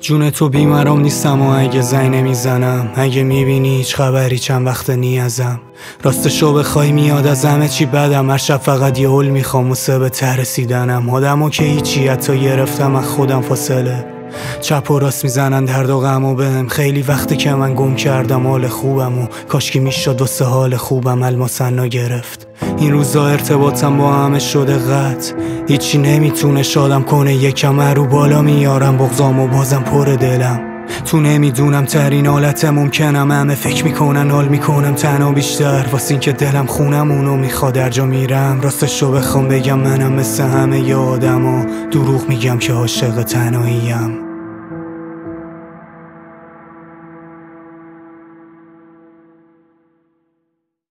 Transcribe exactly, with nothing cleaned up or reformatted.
جون تو بیمرام نیستم و اگه زنگ نمیزنم، اگه میبینی هیچ خبری چند وقت نیازم. راستشو بخوای میاد از همه چی بدم، هر شب فقط یه حل میخوام واسه به ته رسیدنم. آدمو که هیچی حتی گرفتم از خودم فاصله، چپ و راست میزنن درد و غم و بهم. خیلی وقته که من گم کردم حال خوبم و کاشکی میشد واسه حال خوبم الماسنا گرفت. این روزا ارتباطم با همه شده قطع، هیچی نمیتونه شادم کنه، یکم رو بالا میارم بغضام و بازم پر دلم. تو نمیدونم ترین حالت ممکنم، همه فکر میکنن حال میکنم تنها بیشتر، واسه این که دلم خونم اونو میخواد هر جا میرم. راستشو بخوام بگم منم مثل همه ی آدم و دروغ میگم که عاشق تنهاییم.